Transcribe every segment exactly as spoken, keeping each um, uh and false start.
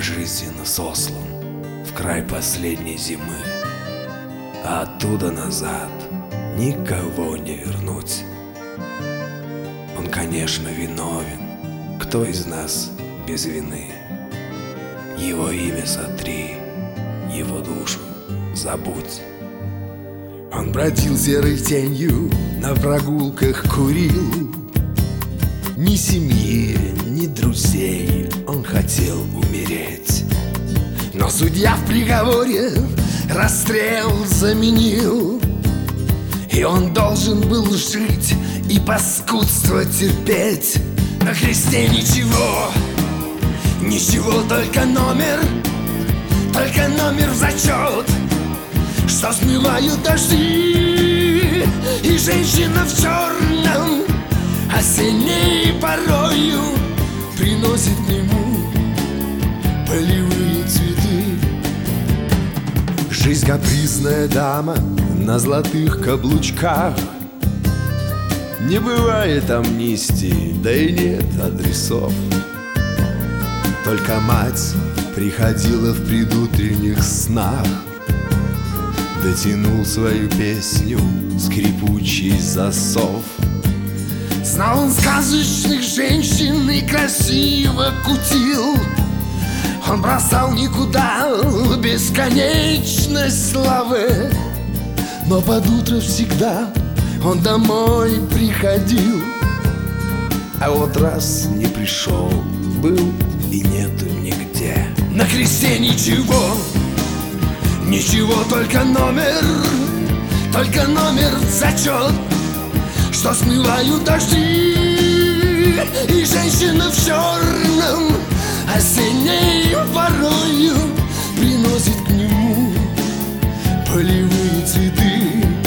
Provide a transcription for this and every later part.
пожизненно сослан в край последней зимы, а оттуда назад никого не вернуть. Он, конечно, виновен, кто из нас без вины? Его имя сотри, его душу забудь. Он бродил серой тенью, на прогулках курил. Ни семьи, ни друзей он хотел умереть. Но судья в приговоре расстрел заменил, и он должен был жить и паскудство терпеть. На кресте ничего, ничего, только номер, только номер в зачет, что смывают дожди. И женщина в черном осенней порою приносит к нему полевые цветы. Жизнь капризная дама на золотых каблучках. Не бывает амнистии, да и нет адресов. Только мать приходила в предутренних снах. Дотянул свою песню скрипучий засов. Знал он сказочных женщин и красиво кутил. Он бросал никуда бесконечность славы, но под утро всегда он домой приходил. А вот раз не пришел, был и нету нигде. На кресте ничего, ничего, только номер, только номер в зачет, что смывают дожди. И женщина в черном осенней порою приносит к нему полевые цветы.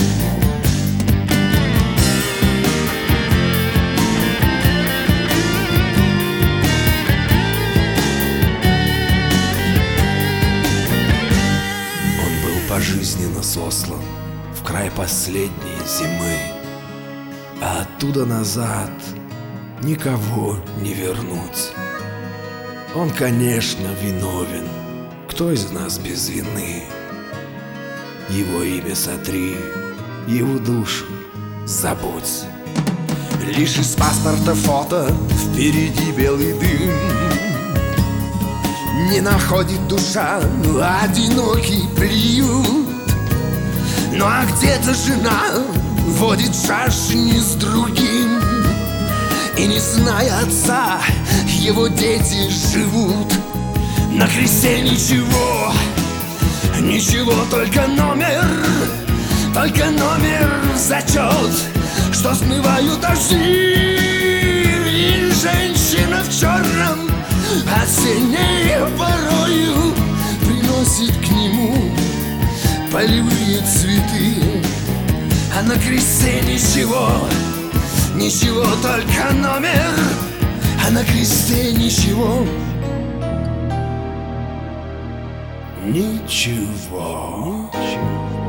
Он был пожизненно сослан в край последней зимы, а оттуда назад никого не вернуть. Он, конечно, виновен, кто из нас без вины? Его имя сотри, его душу забудь. Лишь из паспорта фото, впереди белый дым. Не находит душа одинокий приют. Ну а где-то жена водит шашни с другим, и не зная отца, его дети живут. На кресте ничего, ничего, только номер, только номер в зачет, что смывают дожди. И женщина в черном осенней порою приносит к нему полевые цветы. А на кресте ничего, ничего, только номер, а на кресте ничего, ничего, ничего.